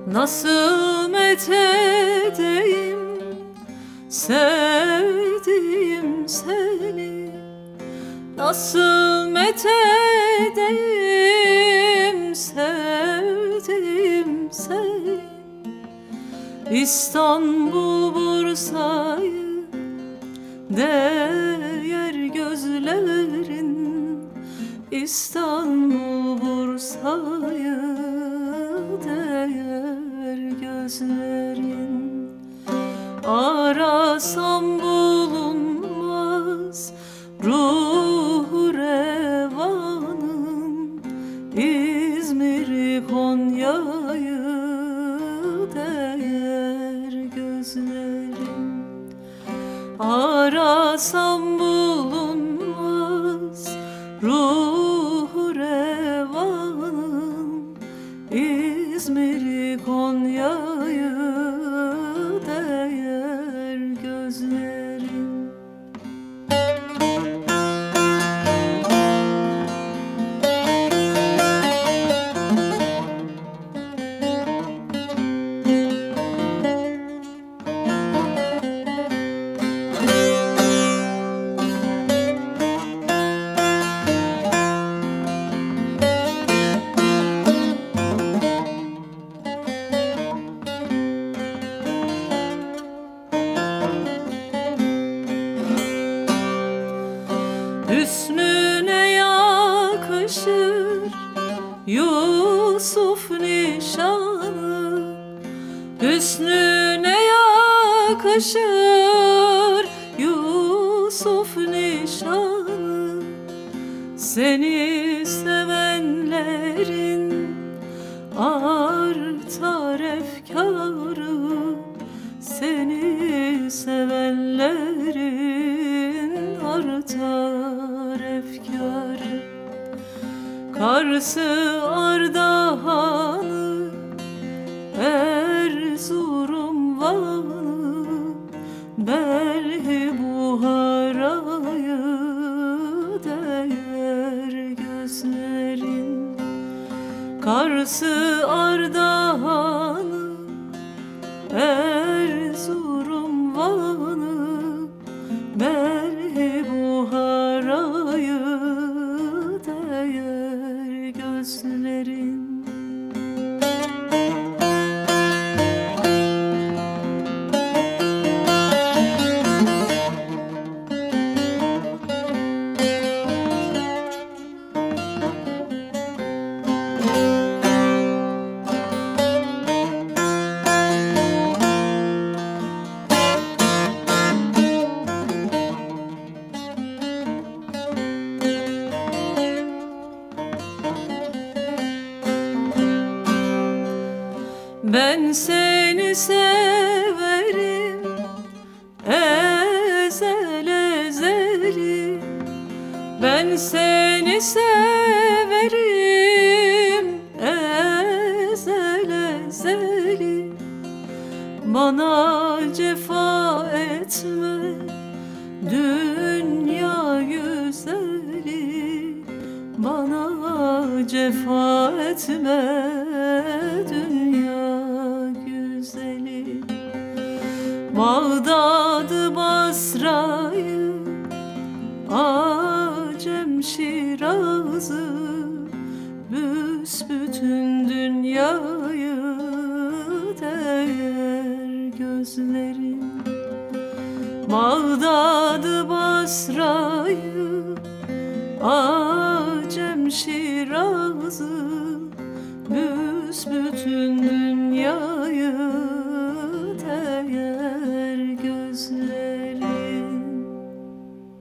Nasıl methedeyim sevdiğim seni, nasıl methedeyim sevdiğim seni. İstanbul Bursa'yı değer gözlerin, İstanbul Bursa'yı değer gözlerin. Arasam bulunmaz ruhu revanın, İzmir'i Konya'yı değer gözlerin. Arasam bulunmaz ruhu revanın, İzmir'i Konya'yı değer gözlerin. Hüsnüne yakışır Yusuf nişanı, hüsnüne yakışır Yusuf nişanı. Seni sevenlerin artar efkarı, seni sevenlerin artar efkarı. Kars'ı, Ardahan'ı, Erzurum, Van'ı, Belhi, Buhara'yı değer gözlerin. Kars'ı, Ardahan'ı, Erzurum, Van'ı, Belhi, Buhara'yı değer gözlerin. Ben seni severim ezel ezeli, ben seni severim ezel ezeli. Bana cefa etme dünya güzeli, bana cefa etme dünya güzeli. Bağdat'ı, Basra'yı, Acem, Şiraz'ı, büsbütün dünyayı değer gözlerin. Bağdat'ı, Basra'yı, Acem, Şiraz'ı, büsbütün dünya